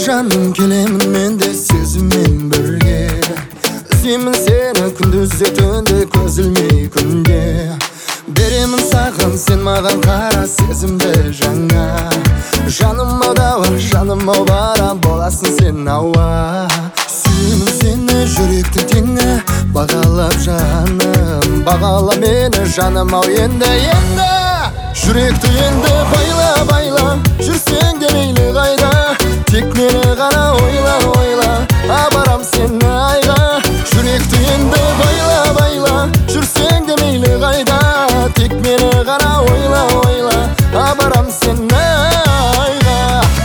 жаным келемін мен де сезіммен бірге. Іздеймін сені күндіз түнде көз ілмей күнде. Беремін саған сен маған қара сезімді жаңа. Жаным аудава, жаным ау бара боласың сен ауа. Сүйемін сені жүректің теңі, бағалап жаным. Бағала мені жаным ау енді. Жүректі енді байла, жүрсең де мейлі қайда. Тек мені ғана ойла, апарам сені айға. Жүректі енді байла, жүрсең де мейлі қайда. Тек мені ғана ойла, апарам сені айға.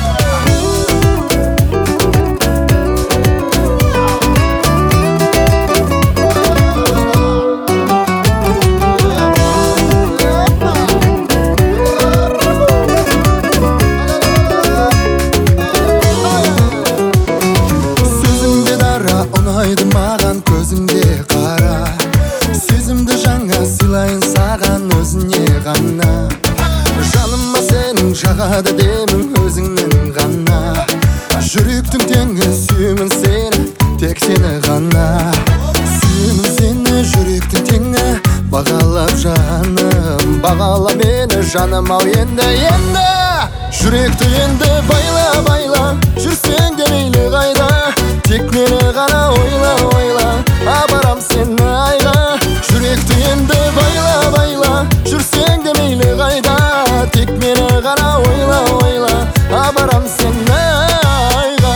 Ұнайды маған көзіңде қара. Сезімді жаңа сыйлайын саған өзіне ғана. Жаныма сенің жағады демің өзіңнің ғана. Жүректің теңі сүйемін сені, тек сені ғана. Сүйемін сені жүректің теңі, бағалап жаным. Бағала мені жаным ау енді. Жүректі енді байла, жүрсең де мейлі қайда. Тек мені ғана ойла, апарам сені айға. Жүректі енді байла, жүрсең де мейлі қайда. Тек мені ғана ойла, апарам сені айға.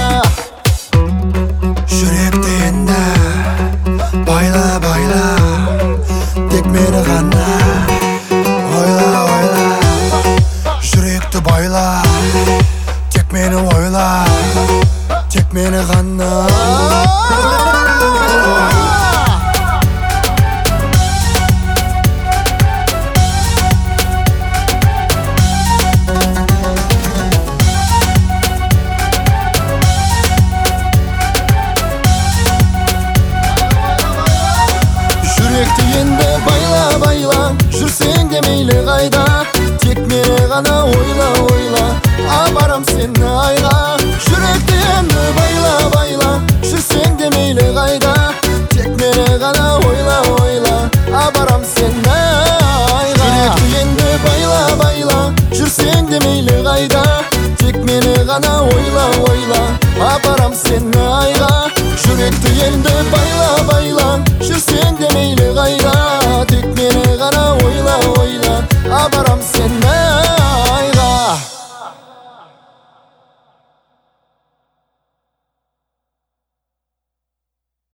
Жүректі енді байла, тек мені ғана ойла. Жүректі байла, тек мені ойла. Тек мені ғана. Жүректі енді байла, жүрсең де мейлі қайда. Тек мені ғана ойла, апарам сені айға. Жүректі енді байла, жүрсең де мейлі қайда. Тек мені ғана ойла, апарам сені айға. Жүректі енді байла, жүрсең де мейлі қайда. Тек мені ғана ойла,